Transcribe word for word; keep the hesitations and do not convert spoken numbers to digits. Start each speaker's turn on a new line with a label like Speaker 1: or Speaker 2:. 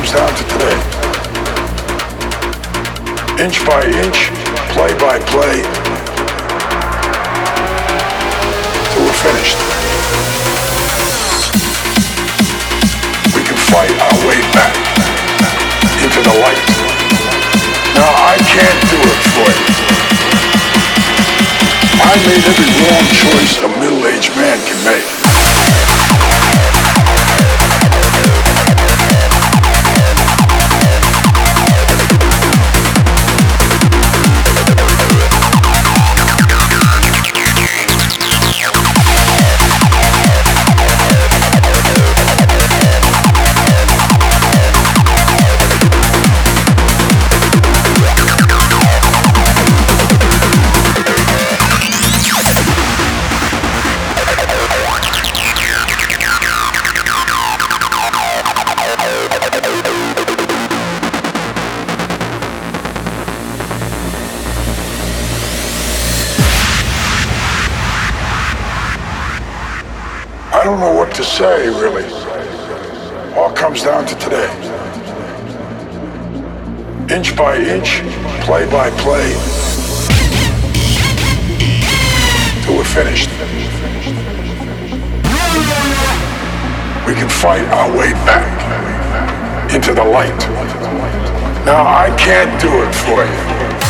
Speaker 1: comes down to today. Inch by inch, play by play, till we're finished. We can fight our way back into the light. Now I can't do it for you. I made every wrong choice a middle-aged man can make. I don't know what to say, really. All comes down to today. Inch by inch, play by play, till we're finished. We can fight our way back into the light. Now I can't do it for you.